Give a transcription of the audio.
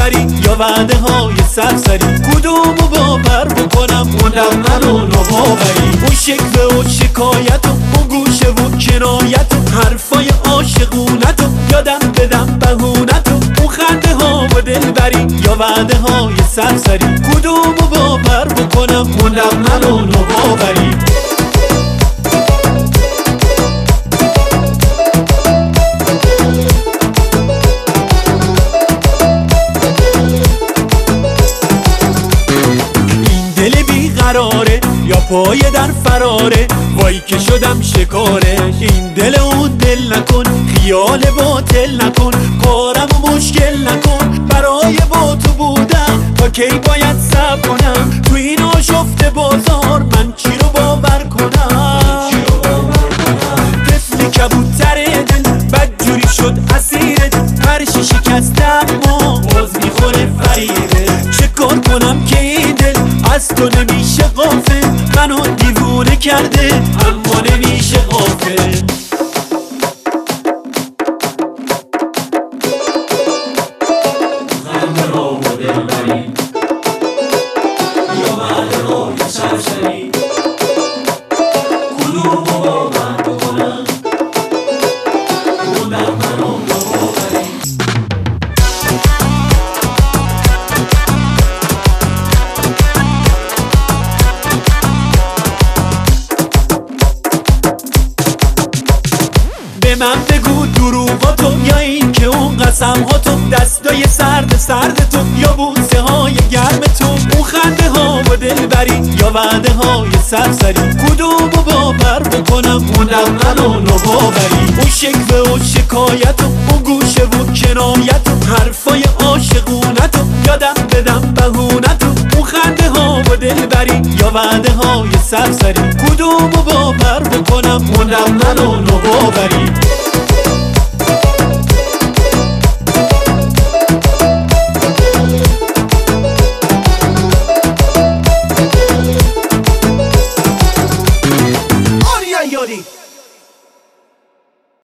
دلبری یا وعده های سرسری؟ کدومو باور بکنم منمن و ناباوری؟ اون شکوه و شکایت و اون گوشه و کنایت و حرفای عاشقونت و یادم بدم بهونت و اون خنده ها و دلبری یا وعده های سرسری؟ کدومو باور بکنم منمن و ناباوری؟ قراره یا پای در فراره؟ وای که شدم شکاره. این دل اون دل نکن، خیال باطل نکن، کارم و مشکل نکن. برای با تو بودم تا کی باید صبر کنم؟ تو این آشفته بازار من چی رو باور کنم؟ طفل کبوتر دل بدجوری شد اسیر دل، فرشی شکسته اما باز میخوره فریده. چه کار کنم که این دل از تو نمیشه غافل؟ منو دیوونه کرده اما نمیشه غافل. خنده ها و دلبری یا وعده های سرسری؟ کدومو باور بکنم منمن و ناباوری؟ به من بگو دروغاتو یا این که اون قسمهاتو، دستای سرد تو یا بوسه های گرم تو، اون خنده ها و دلبری یا وعده های سرسری؟ کدومو باور بکنم منمن و ناباوری؟ اون شکوه و شکایت و اون گوشه و کنایت و حرفای عاشقونت و یادم بدم بهونت و اون خنده ها و دلبری یا وعده های سرسری؟ کدومو باور بکنم منمن و ناباوری؟